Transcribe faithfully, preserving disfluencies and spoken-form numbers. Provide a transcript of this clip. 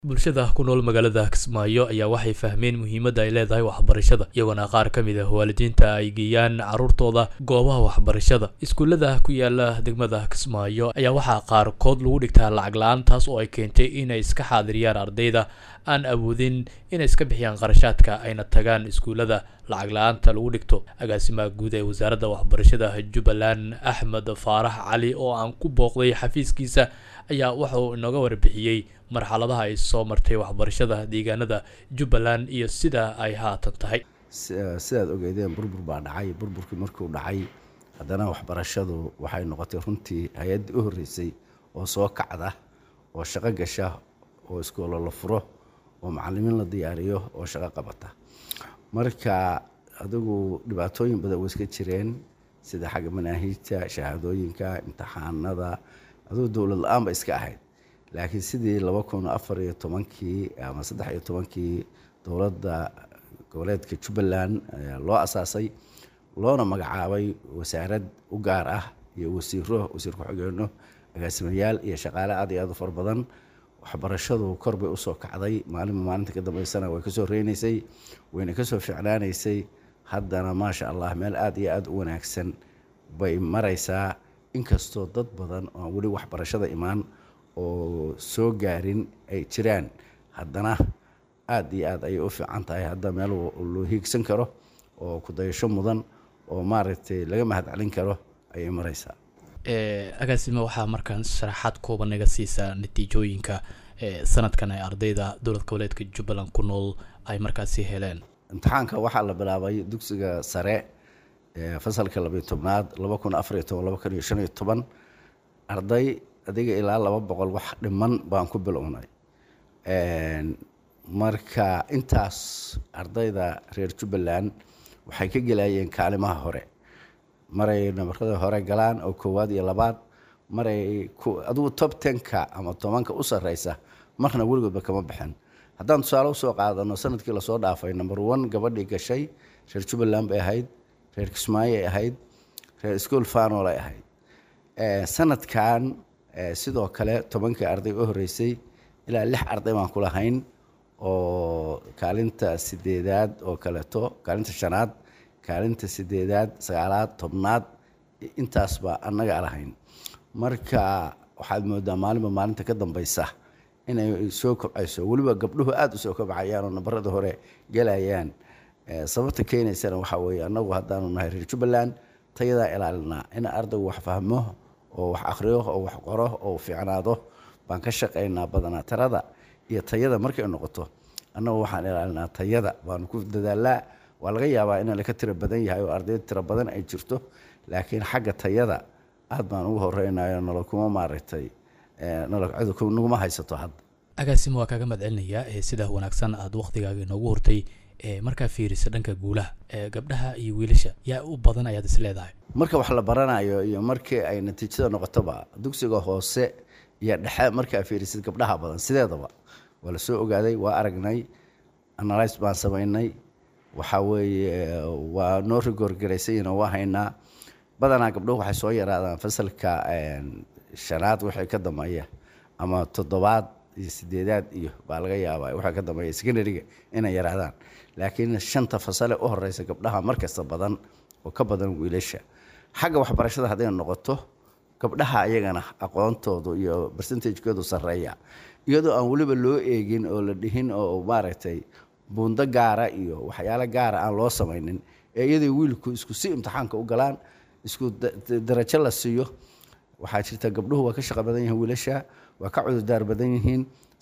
bulshada ku nool magaalada Kismaayo ayaa waxay fahmeen muhiimadda ay leedahay waxbarashada iyagoo qaar ka mid ah waalidiinta ay geeyaan carruurtooda goobaha waxbarashada iskuulada ku yaala degmada Kismaayo ayaa waxa qaarkood lagu dhigtaa lacag la'aan taas oo ay keentay inay iska xaadiriyaan ardayda aan awoodin inay iska bixiyaan qarashaadka ayna tagaan iskuulada lacag la'aanta lagu dhigto agaasimaha guud ee wasaaradda waxbarashada Jubbaland Axmed Faarax Cali oo aan ku booqday xafiiskiisa ayaa waxa uu inooga warbixiyay marxaladaha ay soo martay waxbarashada deegaanada Jubbaland iyo sida ay haatan tahay sidaad ogeedeen burbur baa dhacay burburkii markuu dhacay haddana waxbarashadu waxay noqotay runtii hay'ad u horeysay oo soo kacda oo shaqo gasha oo iskool la furo oo macallimiin la diyaariyo oo shaqo qabata marka adigu dhibaatooyin badan way iska jireen sida xagga manaahiijta shahaadooyinka imtixaanada adigu dawlad la'aan ba iska ahayd laakiin sidii laba kun iyo afar iyo tobankii ama saddex iyo tobankii dawladda goboleedka Jubbaland loo asaasay loona magacaabay wasaarad u gaar ah iyo wasiiro wasiir ku xigeenno agaasimayaal iyo shaqaale aad iyo aad u far badan waxbarashadu kor bay u soo kacday maalin maalinta ka dambeysana way ka soo reenaysay wayna ka soo ficnaanaysay haddana maasha Allah meel aad iyo aad u wanaagsan bay maraysaa inkastoo dad badan oo wali waxbarashada imaan oo soo gaarin ay jiraan haddana aad iyo aad ay u fiican tahay hadda meel loo hiigsan karo oo ku dayasho mudan oo maaragtay laga mahadcelin karo ay maraysaa ee agaasima waxa markaan sharaxaad kooban naga siisaa natiijooyinka ee sanadkan ay ardayda dowlad goboleedka Jubbaland ku nool ay markaasi heleen imtixaanka waxa la bilaabay dugsiga sare ee fasalka laba iyo tobnaad laba kun iyo afar iyo toban laba kun iyo shan iyo toban arday adiga ilaa laba boqol wax dhiman baan ku bilownay een marka intaas ardayda reer Jubbaland waxay ka galayeen kaalimaha hore maray nabarada hore galaan oo koowaad iyo labaad maray adigu top ten ka ama tobanka u sareysa marna waligoodba kama bixin haddaan tusaale u soo qaadano sanadkii la soo dhaafay number one gabadhii gashay reer Jubbaland bay ahayd reer Kismaayo ay ahayd reer school faano ay ahayd ee sanadkan sidoo kale tobanka arday u horeysay ilaa lix arday baan ku lahayn oo kaalinta sideedaad oo kale to kaalinta shanaad kaalinta sideedaad sagaalaad tobnaad intaas ba anaga lahayn marka waxaad moodaa maalinba maalinta ka dambaysa inay soo kobcayso waliba gabdhuhu aad u soo kobcayaan oo nabarada hore galayaan sababta keenaysana waxa weeye anagu haddaanu nahay reer Jubbaland tayada ilaalinaa in ardaygu wax fahmo oo wax akhriyo oo wax qoro oo fiicnaado baan ka shaqeynaa badanaa tirada iyo tayada markay noqoto annagu waxaan ilaalinaa tayada baan ku dadaalaa waa laga yaabaa in la ka tiro badan yahay oo arday tiro badan ay jirto laakiin xagga tayada aad baan ugu horeynayo nolol kuma maaragtay ee nolol cid ku nuguma haysato had agaasimo waa kaga madcelinayaa ee sida wanaagsan aad waqtigaaga inoogu hortay ee marka fiirisa dhanka guulaha ee gabdhaha iyo wiilasha yaa u badan ayaad is leedahay marka wax la baranayo iyo markii ay natiijada noqotoba dugsiga hoose iyo dhexe marka fiirisid gabdhaha badan sideedaba wala soo ogaaday waa aragnay analyze baan sameynay waxa weeye waa noo rigor gareysayna waa haynaa badanaa gabdhuhu waxay soo yaraadaan fasalka shanaad wixii ka dambeeya ama toddobaad iyo sideedaad iyo baa laga yaabaa waxa ka dambeeya secondary-ga inay yaraadaan laakiin shanta fasal u horeysa gabdhaha markasta badan oo ka badan wiilasha xagga waxbarashada haday noqoto gabdhaha ayagana aqoontoodu iyo percentage-koodu sareeya iyadoo aan waliba loo eegin oo la dhihin oo maaragtay buundo gaara iyo waxyaalo gaara aan loo sameeynin ee iyadoo wiilku isku si imtixaanka u galaan isku darajo la siiyo waxaa jirta gabdhuhu waa ka shaqo badan yihiin wiilasha waa ka cudur daar badan yihiin